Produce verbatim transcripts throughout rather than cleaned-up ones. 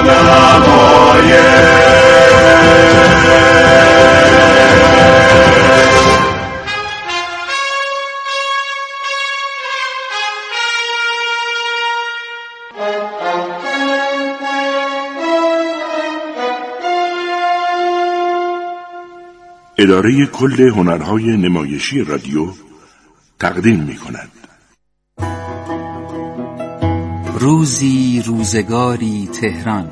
اداره کل هنرهای نمایشی رادیو تقدیم می کند. روزی روزگاری تهران.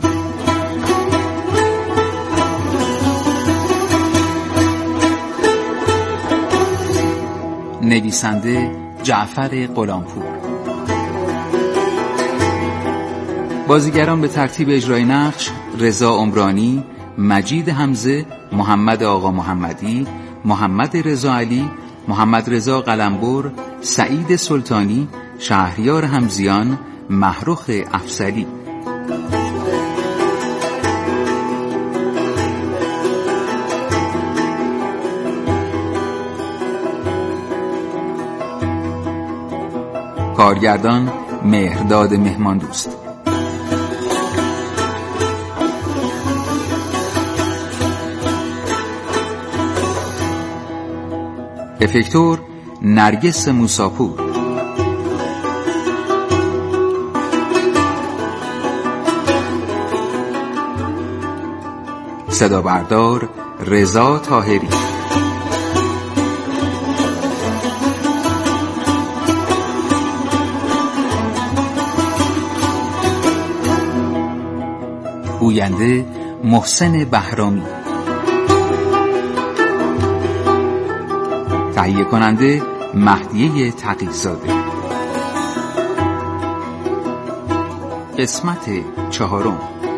نویسنده جعفر غلامپور. بازیگران به ترتیب اجرای نقش: رضا عمرانی، مجید حمزه، محمد آقا محمدی، محمد رضا علی، محمد رضا قلمبر، سعید سلطانی، شهریار حمزیان، محروخ افسلی. کارگردان مهرداد مهماندوست. افکتور نرگس موساپور. صدا بردار رضا طاهری. گوینده محسن بهرامی. تهیه کننده مهدیه تقی‌زاده. قسمت چهارم.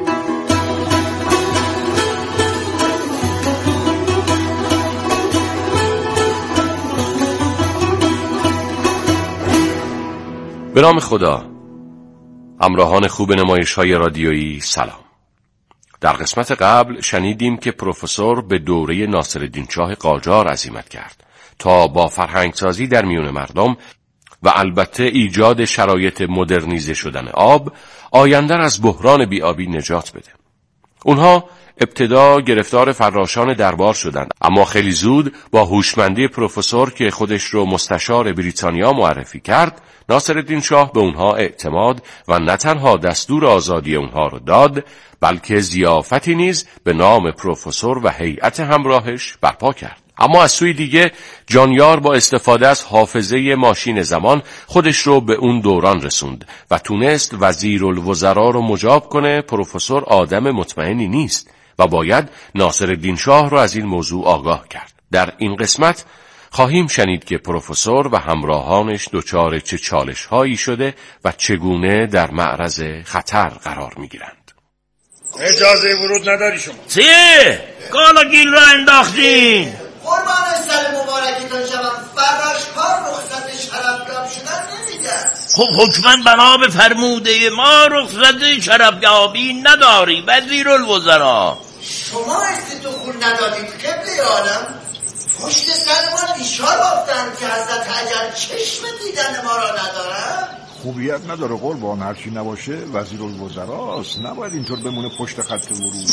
به نام خدا. همراهان خوب نمایش‌های رادیویی سلام. در قسمت قبل شنیدیم که پروفسور به دوره ناصرالدین شاه قاجار عزیمت کرد تا با فرهنگسازی در میون مردم و البته ایجاد شرایط مدرنیزه شدن آب آینده از بحران بی‌آبی نجات بده. اونها ابتدا گرفتار فراشان دربار شدند، اما خیلی زود با هوشمندی پروفسور که خودش رو مستشار بریتانیا معرفی کرد، ناصرالدین شاه به اونها اعتماد و نه تنها دستور آزادی اونها رو داد، بلکه ضیافتی نیز به نام پروفسور و هیئت همراهش برپا کرد. اما از سوی دیگه جانیار با استفاده از حافظه ماشین زمان خودش رو به اون دوران رسوند و تونست وزیرالوزراء رو مجاب کنه پروفسور آدم مطمئنی نیست و باید ناصرالدین شاه رو از این موضوع آگاه کرد. در این قسمت خواهیم شنید که پروفسور و همراهانش دچار چه چالش هایی شده و چگونه در معرض خطر قرار می گیرند. اجازه ورود نداری شما. چیه؟ گالاگیل را انداختین. قربان سر مبارکتان شوم، فراش ها رخصت شرفیاب شدن نمیگن. خب حکماً بنا به فرموده ما رخصت شرفیابی نداری وزیرالوزراء. شما استدخول ندادید قبل عالم. پشت سر ما بیشار بافتن که حضرت عجل چشم دیدن ما را ندارن. خوبیت نداره قربان، هرچی نباشه وزیرالوزراست، نباید اینطور بمونه پشت خط ورود.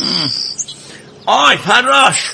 آی فراش،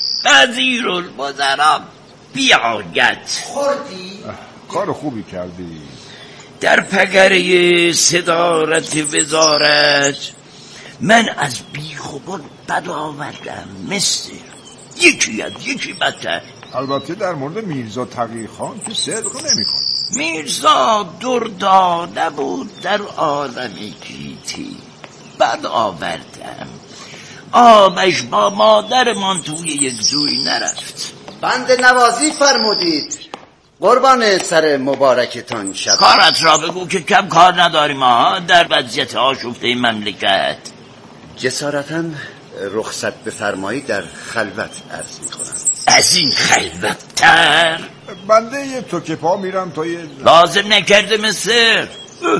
وزیرالوزراء بیاید. خوردی؟ کار خوبی کردی. در پگره صدارت وزارت من از بیخوبان بد آوردم، مثل یکی از یکی بدتر. البته در مورد میرزا تقی‌خان که صدق نمی کن. میرزا دردانه بود در عالم گیتی، بد آوردم. آبش با مادرمان توی یک جوی نرفت. بند نوازی فرمودید قربان سر مبارکتان شد. کارت را بگو که کم کار نداریم ما در وضعیت آشفته مملکت. جسارتاً رخصت بفرمایید در خلوت عرض می کنم. از این خلوت‌تر بنده یه توکه پا میرم تا یه لازم نکرده مصر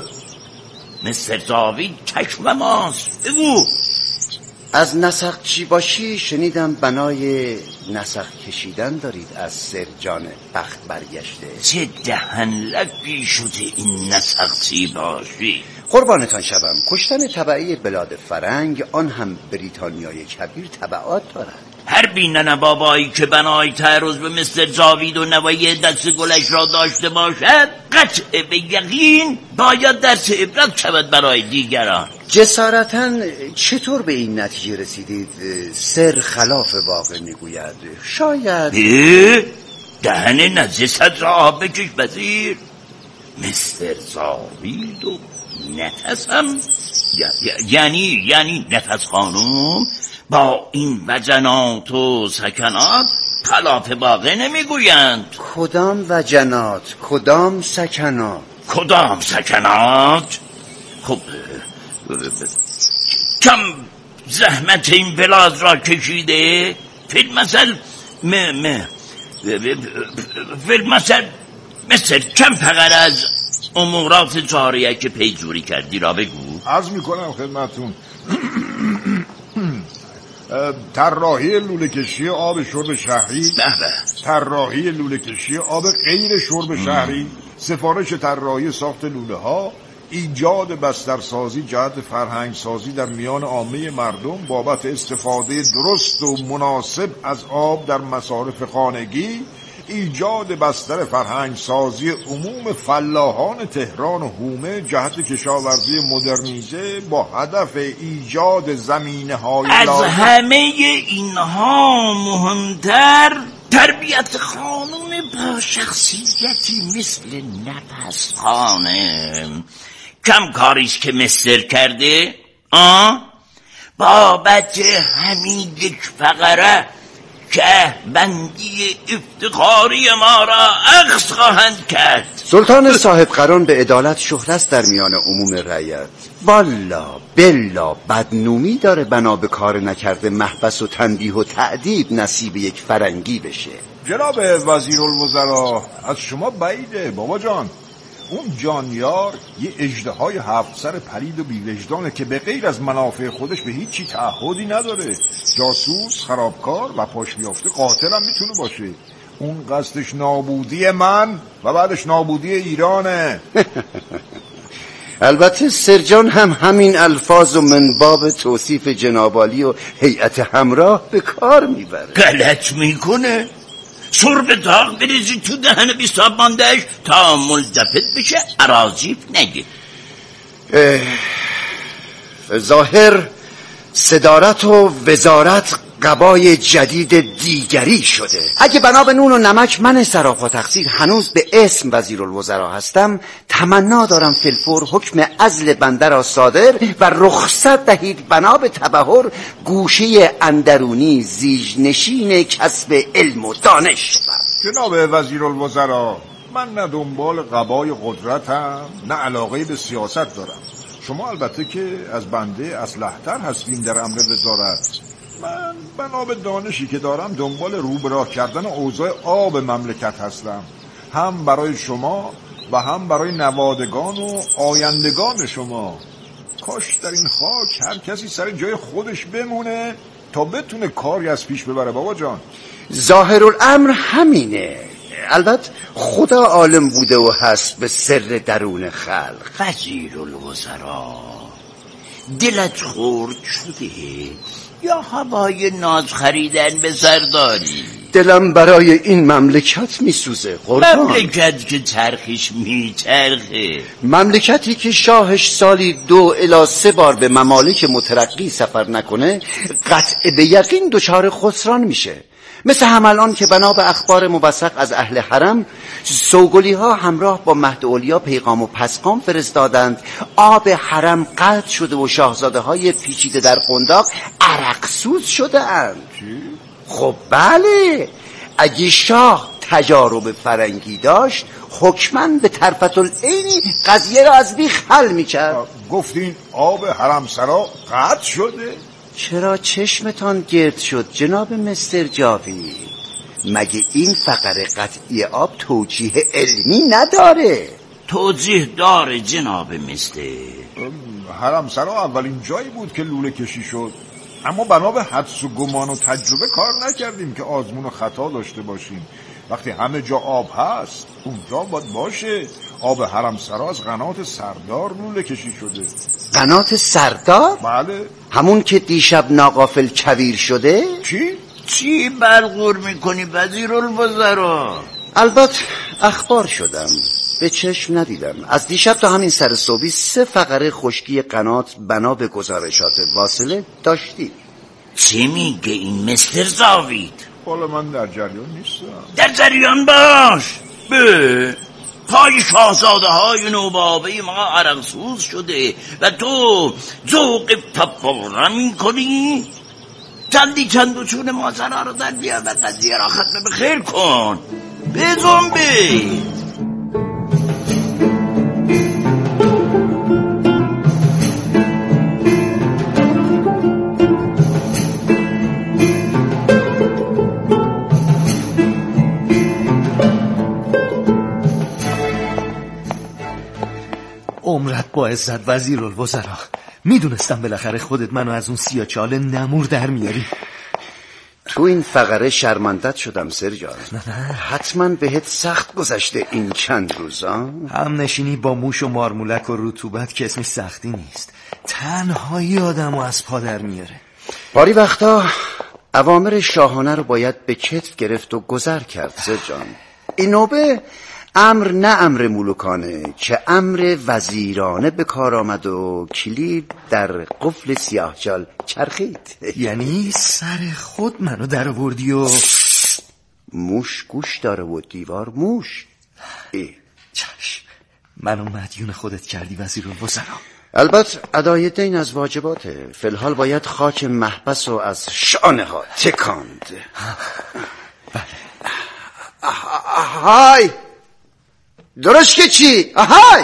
مصر زاوی چشم ماست. بگو. از نسق چی باشی شنیدم بنای نسق کشیدن دارید از سرجان بخت برگشته. چه دهن لبی شده این نسق چی باشی. قربانتان شوم، کشتن تبعی بلاد فرنگ آن هم بریتانیای کبیر تبعات دارد. هر بینن بابایی که بنای تعرض به مستر جاوید و نوای دست گلش را داشته باشد، قطع به یقین باید درس عبرت شود برای دیگران. جسارتاً چطور به این نتیجه رسیدید سر خلاف واقع میگوید؟ شاید دهن نجست را آب بکش وزیر. مستر جاوید و نفس هم یعنی یعنی نفس خانوم با این وجنات و سکنات خلاف واقع نمیگویند. کدام وجنات؟ کدام سکنات؟ کدام سکنات؟ خب کم زحمت این بلاد را کشیده؟ فیلمسل م م فیلمسل مثل کم فقط از امورات جاریه که پیجوری کردی را بگو. عرض میکنم خدمتون طراحی لوله کشی آب شرب شهری، طراحی لوله کشی آب غیر شرب شهری، سفارش طراحی ساخت لوله ها، ایجاد بسترسازی جهت فرهنگ سازی در میان عامه مردم بابت استفاده درست و مناسب از آب در مصارف خانگی، ایجاد بستر فرهنگ سازی عموم فلاحان تهران و حومه جهت کشاورزی مدرنیزه با هدف ایجاد زمینه های از همه اینها مهمتر تربیت خانوم با شخصیتی مثل نفس خانم. کم کاریش که مستر کرده آه بابت همین یک فقره که بندی افتخاری ما را اخذ خواهند کرد. سلطان صاحب قران به عدالت شهرت در میان عموم رعیت. والا بلا بدنومی داره بنا به کار نکرده محبس و تنبیه و تعدیب نصیب یک فرنگی بشه. جناب وزیرالوزراء از شما بعیده بابا جان. اون جانیار یه اژدهای هفت سر پلید و بیوجدانه که به غیر از منافع خودش به هیچی تعهدی نداره. جاسوس، خرابکار و پاشیافته قاتل هم میتونه باشه. اون قصدش نابودی من و بعدش نابودی ایرانه. البته سرجان هم همین الفاظ و منباب توصیف جنابالی و هیئت همراه به کار میبره. غلط میکنه. شرب داغ بریزی تو دهن بیستاب ماندهش تا ملتفت بشه اراجیف نگه. ظاهر صدارت و وزارت قبای جدید دیگری شده. اگه بنا به نون و نمک من صراف تقصیر هنوز به اسم وزیرالوزراء هستم، تمنا دارم فی‌الفور حکم عزل بنده را صادر و رخصت دهید بنا به تبحر گوشه اندرونی زیجنشین کسب علم و دانش. جناب وزیرالوزراء، من نه دنبال قبای قدرتم نه علاقه به سیاست دارم. شما البته که از بنده اصلح‌تر هستیم در امر وزارت. من بنا به دانشی که دارم دنبال رو به راه کردن اوضاع آب مملکت هستم، هم برای شما و هم برای نوادگان و آیندگان شما. کاش در این خاک هر کسی سر جای خودش بمونه تا بتونه کاری از پیش ببره بابا جان. ظاهر الامر همینه. البته خدا عالم بوده و هست به سر درون خلق. وزیرالوزراء دلت خورد شده یا هوای ناز خریدن به سرداری؟ دلم برای این مملکت میسوزه قربان. مملکت که چرخش میچرخه، مملکتی که شاهش سالی دو الی سه بار به ممالک مترقی سفر نکنه قطع به یقین دچار خسران میشه. مثل همالان که بنا به اخبار موثق از اهل حرم سوگلی ها همراه با مهد اولیا پیغام و پسقام فرستادند آب حرم قطع شده و شاهزاده های پیچیده در قنداق عرقسوز شده اند. خب بله، اگه شاه تجارب فرنگی داشت حکماً به طرفت العینی قضیه را از بیخ حل میکرد. گفتین آب حرم سرا قطع شده؟ چرا چشمتان گرد شد جناب مستر جاوید؟ مگه این فقره قطعی آب توجیه علمی نداره؟ توجیه داره جناب مستر. حرم سرا اولین جایی بود که لوله کشی شد، اما بنا به حدس و گمان و تجربه کار نکردیم که آزمون و خطا داشته باشیم. وقتی همه جا آب هست اونجا باید باشه. آب حرمسرا از قنات سردار لوله کشی شده. قنات سردار؟ بله. همون که دیشب ناغافل کویر شده؟ چی؟ چی برغور میکنی وزیرالوزرا؟ البته اخبار شدم، به چشم ندیدم. از دیشب تا همین سر صبحی سه فقره خشکی قنات بنا به گزارشات واصله داشتی. چی میگه این مستر زاوید؟ والا من در جریان نیستم. در جریان باش. به پای شاهزاده های نوبابه ما عرقسوز شده و تو ذوق پاپورا میکنی؟ چندی چند و چون ماجرا رو در بیار و قضیه را ختم به خیر کن. به زنبی عمرت با عزت وزیرالوزرا. میدونستم بالاخره خودت منو از اون سیاچال نمور در میاری. تو این فقره شرمندت شدم سرجان. نه نه حتما بهت سخت گذشته این چند روزا. هم نشینی با موش و مارمولک و رطوبت که اسمش سختی نیست، تنهایی آدمو از پا در میاره. باری وقتا اوامر شاهانه رو باید به کتف گرفت و گذر کرد سرجان. این نوبه امر نه امر ملوکانه که امر وزیرانه به کار آمد و کلید در قفل سیاهچال چرخید. یعنی سر خود منو در آوردی و موش گوش داره و دیوار موش. ای. چشم، منو مدیون خودت کردی وزیرالوزرا. البته ادای دین از واجباته. فی الحال باید خاک محبس رو از شانه ها تکاند. بله. آهای درست که چی؟ آهای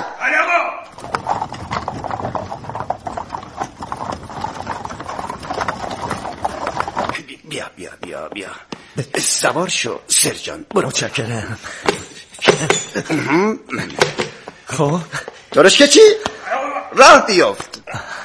بیا بیا بیا بیا سوار شو سرجان. برو. چکرم. خب درست که چی؟ راه بیافت.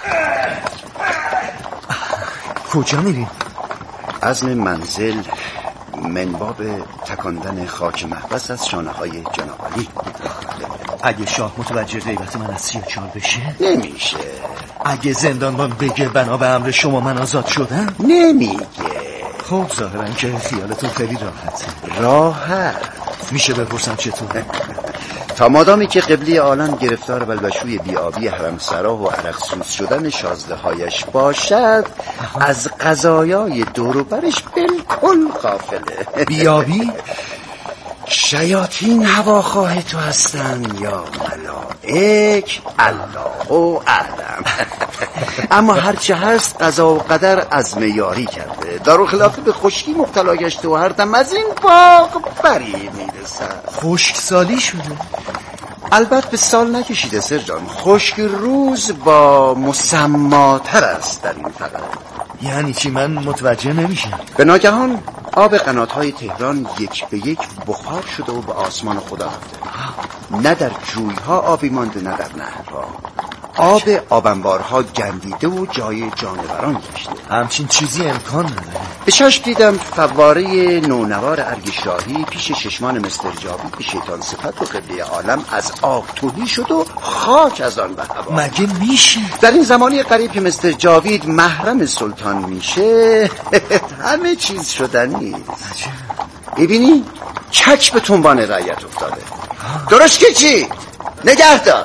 کجا میریم؟ عزم منزل منباب تکاندن خاک محبس از شانه های جناب علی. اگه شاه متوجه غیبت من از سیاچال بشه؟ نمیشه. اگه زندانبان بگه بنا به امر شما من آزاد شدم؟ نمیگه. خب ظاهرا که خیالتون خیلی راحته. راحت میشه بپرسم چطوره؟ تا مادامی که قبلی عالم گرفتار بلبشوی بیابی حرمسرا و عرقسوز شدن شازده هایش باشد، از قضایای دور برش بالکل غافله. بیابی؟ شیاطین هواخواه تو هستن یا ملائک، الله اعلم. اما هرچه هست قضا و قدر عزم یاری کرده، دارو خلافه به خشکی مبتلا گشته و هر دم از این باغ بری میرسد. خشک سالی شده؟ البته به سال نکشیده سرجان. خشک روز با مسماتر است در این فقره. یعنی چی؟ من متوجه نمیشم. به ناگهان آب قناتهای تهران یک به یک بخار شده و به آسمان خدا رفته. نه در جویها آبی مانده نه در نهرها. آب آبنبارها گندیده و جای جانوران گشته. همچین چیزی امکان نداره. به چشم دیدم فواره نونوار ارگ شاهی پیش چشمان مستر جاوید به شیطان صفت و قبله عالم از آب تهی شد و خاک از آن به هوا. مگه میشه؟ در این زمانی قریب که مستر جاوید محرم سلطان میشه همه چیز شدنی. ببینی چک به تنبان رعیت افتاده. درست که چی؟ نگه دار.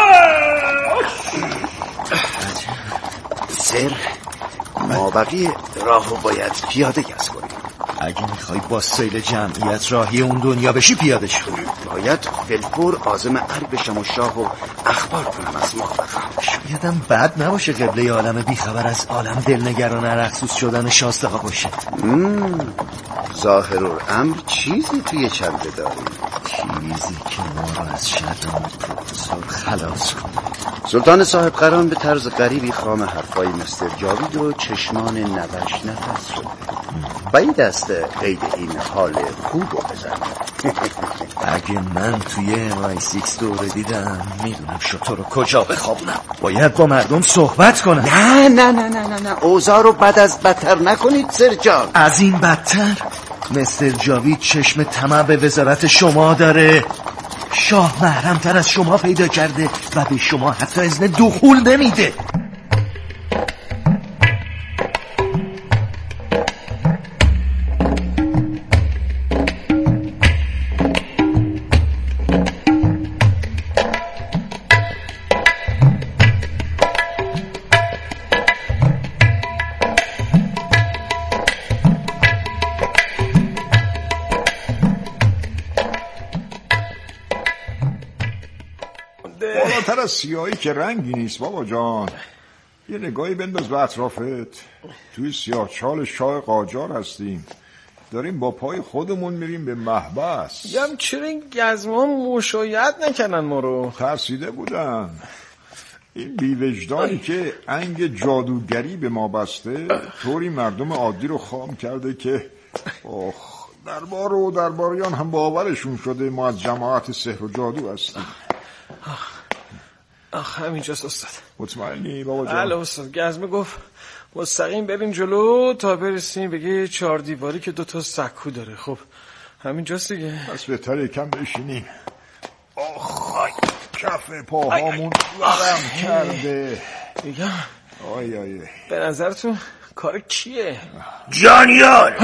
سر ما بقیه راهو باید پیاده گز کنیم. اگه میخوای با سیل جمعیت راهی اون دنیا بشی پیاده شو. باید فلفور عازم عرب بشم و شاه و اخبار کنم از موافقم. شایدم بد نباشه قبله عالم بیخبر از عالم دلنگران عرقسوز شدن شاستقا باشه. ظاهر الامر چیزی توی چنده داری. چیزی که ما رو از شرم پروفسور خلاص کنه. سلطان صاحب قران به طرز غریبی خام حرفای مستر جاوید و چشمان نوش نفس شده. بعید است قید این حال خوب رو بزنه. اگه من توی ام آی سیکس دوره دیدم میدونم شطور رو کجا بخوابونم. باید با مردم صحبت کنم. نه نه نه نه نه نه اوضاع رو بد از بدتر نکنید سر جان. از این بدتر؟ مستر جاوید چشم طمع به وزارت شما داره. شاه محرمتر از شما پیدا کرده و به شما حتی اذن دخول نمیده. بالاتر از سیاهی که رنگی نیست بابا جان. یه نگاهی بنداز به اطرافت. توی سیاه چال شاه قاجار هستیم، داریم با پای خودمون میریم به محبس. میگم چرا این گزمان مشایعت نکردن ما رو؟ ترسیده بودن. این بیوجدانی که انگ جادوگری به ما بسته طوری مردم عادی رو خام کرده که آخ، دربار و درباریان هم باورشون شده ما از جماعت سحر و جادو هستیم. آخ آخ همینجاست استاد. مطمئنی بابا جان؟ بله استاد. گزمه گفت مستقیم بریم جلو تا برسیم بگه چهار دیواری که دوتا سکو داره. خب همینجاست دیگه. بس بهتر یکم بشینیم. آخ کف پاهامون ورم کرده. میگم آی آی به نظرتون کار کیه؟ جانیار.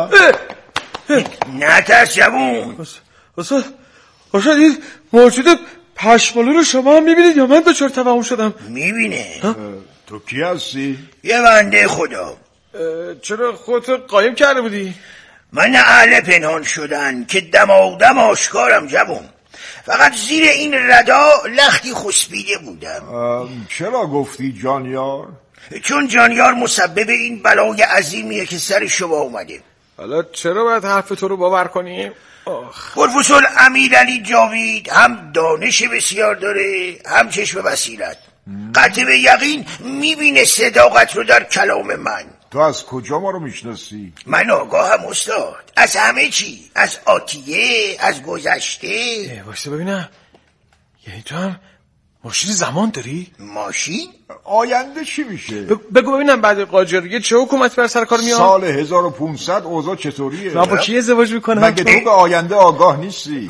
نترس جوون. استاد استاد این موجود پشمالو رو شما هم میبینید یا من دچار توهم شدم؟ میبینه. تو کی هستی؟ یه بنده خدا. چرا خودت قایم کرده بودی؟ من اهل پنهان شدن که دمادم آشکارم جوون. فقط زیر این ردا لختی خسبیده بودم. چرا گفتی جانیار؟ چون جانیار مسبب این بلای عظیمیه که سر شما اومده. حالا چرا باید حرف تو رو باور کنیم؟ پروفسور امیرعلی جاوید هم دانش بسیار داره هم چشم بصیرت. قطع به یقین میبینه صداقت رو در کلام من. تو از کجا ما رو میشناسی؟ من آگاهم استاد، از همه چی، از آتیه، از گذشته. واسه ببینم، یعنی تو هم ماشین زمان داری؟ ماشین؟ آینده چی میشه؟ بگو ببینم بعد قاجاریه چه حکومتی بر سر کار میاد؟ سال هزار و پانصد اوضاع چطوریه؟ من با کی ازدواج میکنم؟ مگه تو به آینده آگاه نیستی؟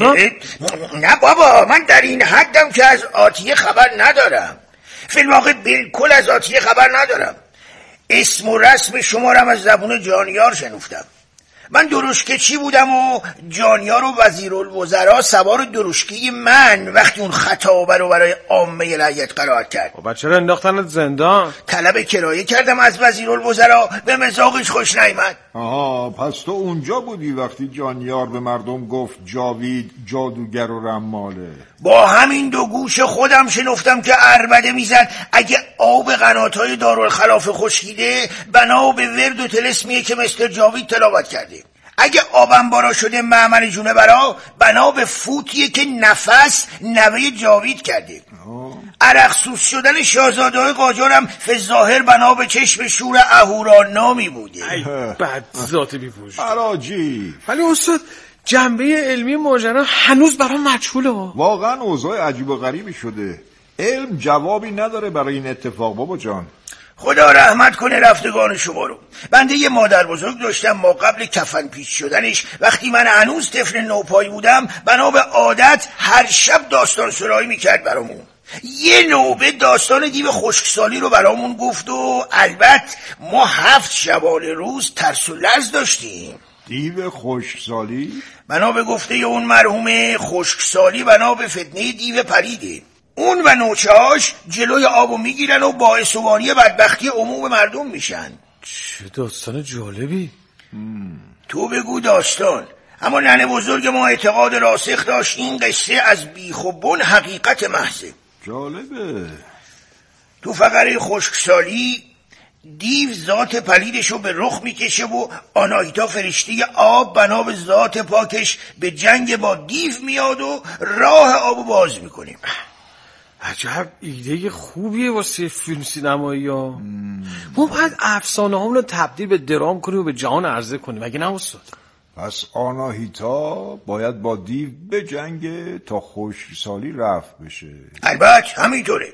نه بابا، من در این حدم که از آتیه خبر ندارم. فی الواقع بالکل از آتیه خبر ندارم. اسم و رسم شما رو از زبون جانیار شنفتم. من درشکه چی بودم و جانیار و وزیرالوزراء سوار درشکه من وقتی اون خطابه رو برای عامه رعیت قرار کرد. و چرا انداختنت زندان؟ طلب کرایه کردم از وزیرالوزراء، به مزاقش خوش نیامد. آها، پس تو اونجا بودی وقتی جانیار به مردم گفت جاوید جادوگر و رماله. با همین دو گوش خودم شنفتم که عربده میزد اگه آب قناتای دارالخلافه خشکیده بنا به ورد و طلسمیه که مستر جاوید تلاوت کرده. اگه آبم بارا شده معمر جونه برا بنا به فوتیه که نفس نوه جاوید کرده. عرقسوز شدن شاهزاده قاجارم فی ظاهر بنا به چشم شور اهورانامی بوده. ای بد ذات بی وجود. عراجی. ولی استاد جنبه علمی ماجرا هنوز برام مجهوله. واقعا اوضاع عجیب و غریبی شده. علم جوابی نداره برای این اتفاق بابا جان. خدا رحمت کنه رفتگان شما رو. بنده یه مادر بزرگ داشتم ما قبل کفن پیچ شدنش وقتی من هنوز طفل نوپایی بودم بنا به عادت هر شب داستان سرایی میکرد برامون. یه نوبه داستان دیو خشکسالی رو برامون گفت و البته ما هفت شبانه روز ترس و لرز داشتیم. دیو خشکسالی؟ بنا به گفته اون مرحوم خشکسالی بنا به فتنه دیو پریده. اون و نوچه‌هاش جلوی آبو میگیرن و باعث وانی بدبختی عموم مردم میشن. چه داستان جالبی. تو بگو داستان. اما ننه بزرگ ما اعتقاد راسخ داشت این قصه از بیخ و بن حقیقت محضه. جالبه. تو فقره خشکسالی دیو ذات پلیدشو به رخ میکشه و آناهیتا فرشته آب بنا به ذات پاکش به جنگ با دیو میاد و راه آبو باز میکنه. عجب ایده خوبیه واسه فیلم سینمایی ها. ما باید افسانه همون رو تبدیل به درام کنیم و به جهان عرضه کنیم اگه نه استاد؟ پس آناهیتا باید با دیو به جنگ تا خشکسالی رفت بشه. البته همینطوره.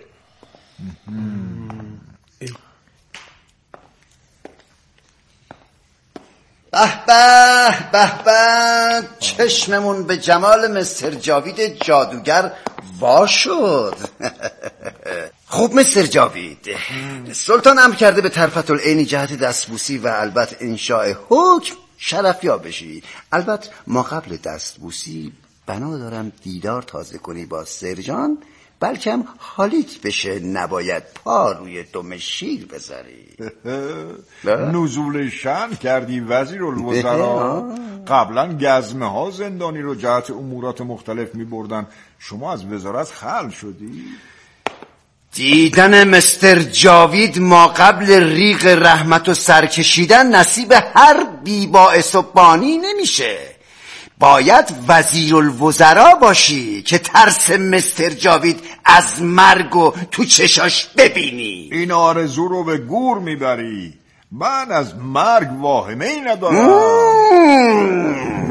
به به به به چشممون به جمال مستر جاوید جادوگر وا شد. خوب مستر جاوید، سلطان امر کرده به طرفت العین جهت دستبوسی و البته انشاء حکم شرفیاب بشی. البته ما قبل دستبوسی بنا دارم دیدار تازه کنی با سرجان، بلکه هم حالیت بشه نباید پا روی دم شیر بذاری. نزول شأن کردی وزیر الوزراء. قبلا گزمه ها زندانی رو جهت امورات مختلف می بردن، شما از وزارت خلع شدی؟ دیدن مستر جاوید ما قبل ریق رحمت و سرکشیدن نصیب هر بی‌باعث و بانی نمیشه. باید وزیر الوزراء باشی که ترس مستر جاوید از مرگ و تو چشاش ببینی. این آرزو رو به گور میبری. من از مرگ واهمه ای ندارم.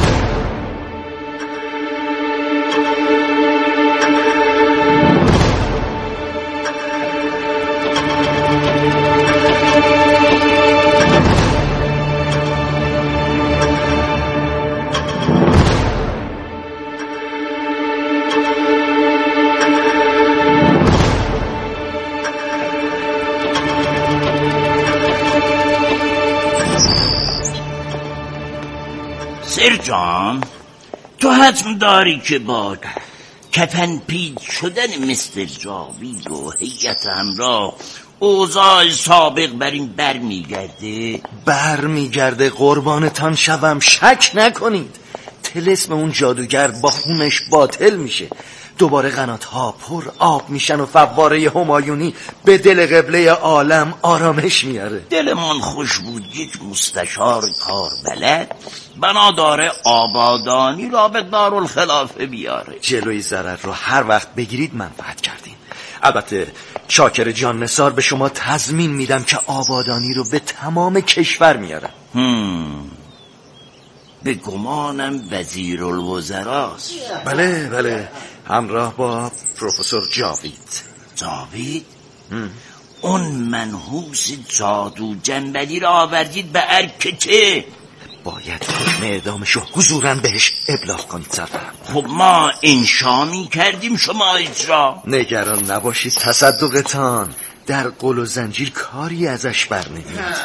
سرجان، تو حتم داری که با کفن پید شدن مستر جاوید و هیئت همراه اوضاع سابق بر این بر میگرده؟ بر میگرده قربانتان شوم، شک نکنید. طلسم اون جادوگر با خونش باطل میشه، دوباره قنات‌ها پر آب میشن و فواره همایونی به دل قبله عالم آرامش میاره. دلمان خوش بود یک مستشار کار بلد بنا داره آبادانی را به دارالخلافه بیاره. جلوی ضرر رو هر وقت بگیرید منفعت کردین. البته چاکر جان نثار به شما تضمین میدم که آبادانی رو به تمام کشور میاره. هم. به گمانم وزیر الوزراست. بله بله، همراه با پروفسور جاوید. جاوید؟ اون منحوس جادو جنبلی را آوردید به ارکچه. باید حکم اعدامشو حضوراً بهش ابلاغ کنید سرورم. خب ما انشا می کردیم شما اجرا. نگران نباشید تصدقتان، در قل و زنجیر کاری ازش بر نمیاد.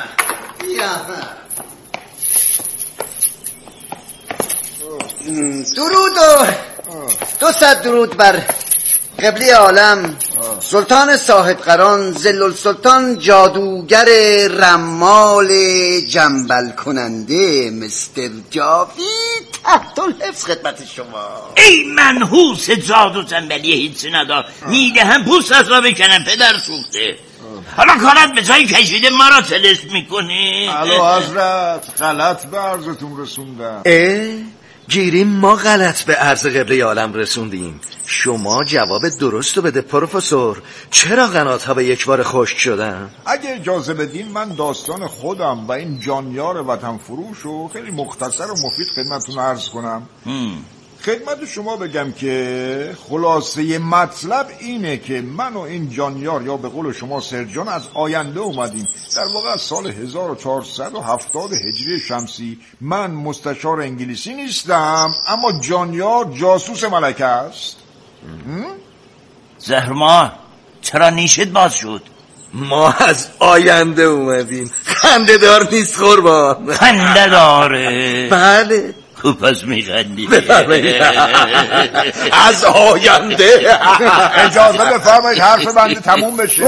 درود و دو صد درود بر قبله عالم سلطان صاحب قران ذل السلطان جادوگر رمال جنبل کننده مستر جاوید تحت الحفظ خدمت شما. ای منحوس جادو جنبلی هیچی ندار، میده هم پوست از را بکنم پدر سوخته. حالا کارت به جای کشیده ما را تلس میکنی. علا حضرت غلط به عرضتون رسوندم. اه؟ گیریم ما غلط به عرض قبله عالم رسوندیم. شما جواب درست رو بده پروفسور. چرا قنات ها به یک بار خشک شدن؟ اگه اجازه بدین من داستان خودم و این جانیار وطن فروش رو خیلی مختصر و مفید خدمتتون عرض کنم. هم. خدمت شما بگم که خلاصه مطلب اینه که من و این جانیار یا به قول شما سرجان از آینده اومدیم، در واقع از سال هزار و چهارصد و هفتاد هجری شمسی. من مستشار انگلیسی نیستم، اما جانیار جاسوس ملکه است. زهرما چرا نیشت باز شد؟ ما از آینده اومدیم. خنده دار نیست قربان. خنده داره؟ بله. خوب پس میخندی. از آینده. اجازه بفرمایید حرف بنده تموم بشه.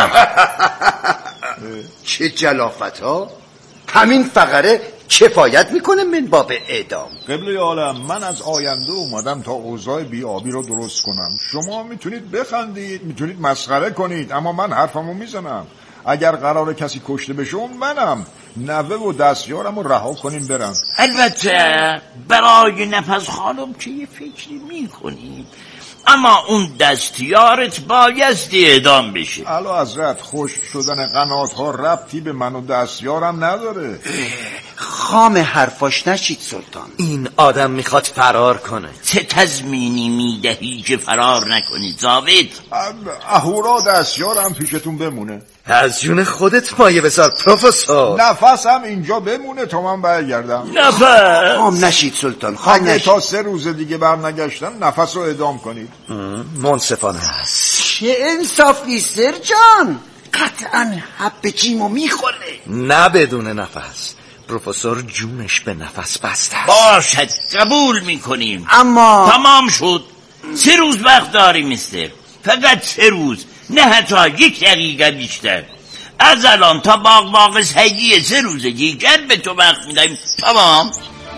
چه جلافت ها، همین فقره کفایت میکنه من باب اعدام. قبله عالم، من از آینده اومدم تا اوضاع بیابی رو درست کنم. شما میتونید بخندید، میتونید مسخره کنید، اما من حرفمو میزنم. اگر قرار کسی کشته بشه اون منم. نوه و دستیارم رو رها کنیم برم. البته برای نفس خانم که یه فکری میکنیم، اما اون دستیارت بایستی اعدام بشه. علا حضرت خشک شدن قنات ها ربطی به من و دستیارم نداره. خام حرفاش نشید سلطان. این آدم میخواد فرار کنه. چه تضمینی میدهی که فرار نکنید ضابط؟ اهورا دستیارم پیشتون بمونه. از جون خودت مایه بذار پروفسور. نفسم اینجا بمونه تا من برگردم. نفس خام نشید سلطان، خام اگه نشید. تا سه روز دیگه برنگشتم نفس رو ادام کنید. منصفانه هست. چه انصافی سرجان، قطعا حب جیمو میخوره. نه بدون نفس. پروفسور جونش به نفس بسته است. باشد قبول میکنیم، اما تمام شد. سه روز وقت داریم مستر، فقط سه روز، نه حتی یک دقیقه بیشتر. از الان تا باغ باغ سگی سه روز دیگر به تو وقت میدهیم. تمام.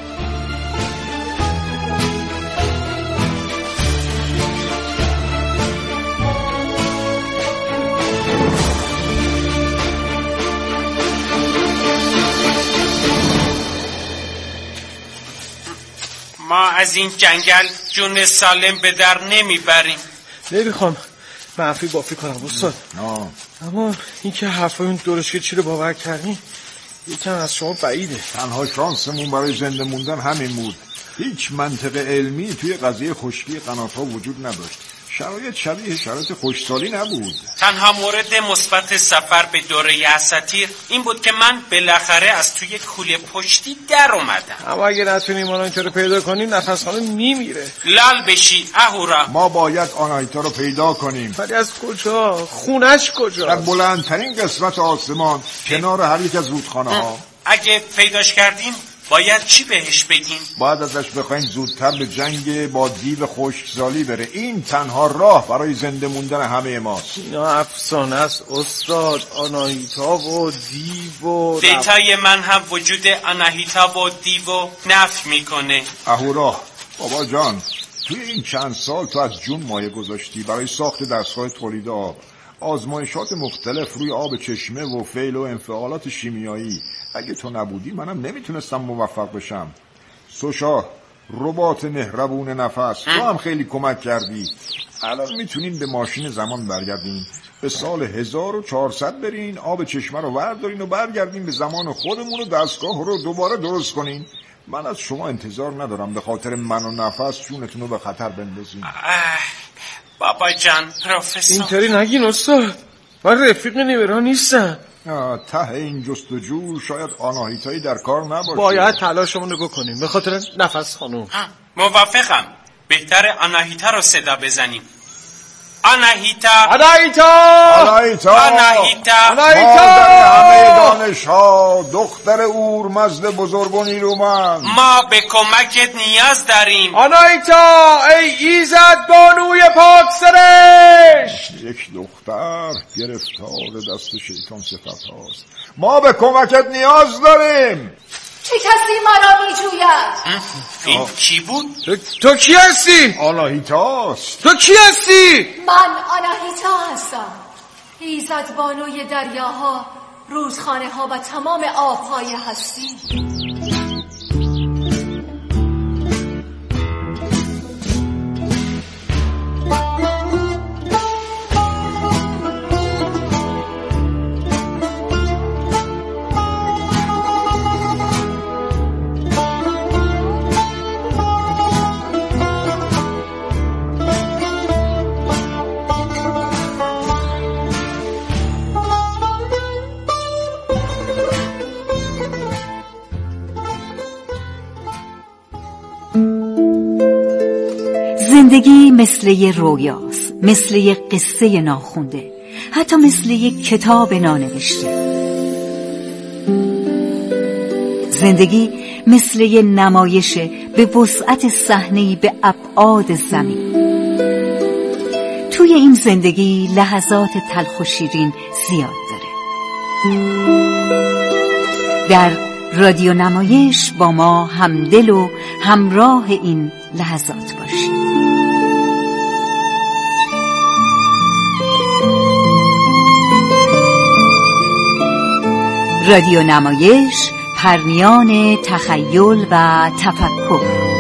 ما از این جنگل جون سالم به در نمیبریم. نمیخوام معفی بافی کنم استاد، اما این که حرفای اون درشکه چی رو باور کردین یکم از شما بعیده. تنها شانسمون برای زنده موندن همین بود. هیچ منطق علمی توی قضیه خشکی قنات‌ها وجود نداشت. شرایط شبیه شرایط خشکسالی نبود. تنها مورد مثبت سفر به دوره اساطیر این بود که من بالاخره از توی کوله پشتی در اومدم. اما اگه نتونیم آنایتا رو پیدا کنیم نفس خانم میمیره. لال بشی اهورا. ما باید آنایتا رو پیدا کنیم. ولی از کجا؟ خونش کجا؟ در بلندترین قسمت آسمان کنار هر یک از رودخانه ها. اگه پیداش کردیم باید چی بهش بگیم؟ باید ازش بخوایم زودتر به جنگ با دیو خشکسالی بره. این تنها راه برای زنده موندن همه ماست. اینا افسانه است استاد. آناهیتا و دیو و دیتای من هم وجود آناهیتا و دیو نفی میکنه. اهورا بابا جان، توی این چند سال تو از جون مایه گذاشتی برای ساخت دستگاه تولید آب، آزمایشات مختلف روی آب چشمه و فعل و انفعالات شیمیایی. اگه تو نبودی منم نمیتونستم موفق بشم. سوشا، ربات مهربون نفس، تو هم خیلی کمک کردی. الان میتونین به ماشین زمان برگردین، به سال هزار و چهارصد برین، آب چشمه رو وردارین و برگردین به زمان خودمون و دستگاه رو دوباره درست کنین. من از شما انتظار ندارم به خاطر من و نفس جونتون رو به خطر بندازین. بابا جان پروفسور، اینطوری نگین استاد، من رفیق نیورا نیستم. ته این جستجو شاید آناهیتایی در کار نباشه. باید تلاشمون رو بکنیم به خاطر نفس خانم. موافقم، بهتر آناهیتا رو صدا بزنیم. آناهیتا، آناهیتا، آناهیتا، آناهیتا، آناهیتا، همه دانش ها، دختر اورمزد بزرگ و نیرومند، ما به کمکت نیاز داریم. آناهیتا، ای ایزد بانوی پاکسرش. یک دختر گرفتار دست شیطان صفت هاست. ما به کمکت نیاز داریم. چه کسی مرا می جوید؟ این کی بود؟ تو, تو کی هستی؟ آناهیتاست. تو کی هستی؟ من آناهیتا هستم، ایزد بانوی دریاها، رودخانه ها و تمام آبهای هستی. زندگی مثل یه رویاست، مثل یه قصه ناخونده، حتی مثل یه کتاب نانوشته. زندگی مثل یه نمایش به وسعت صحنه‌ای به ابعاد زمین. توی این زندگی لحظات تلخ و شیرین زیاد داره. در رادیو نمایش با ما همدل و همراه این لحظات باشید. رادیو نمایش، پرنیان تخیل و تفکر.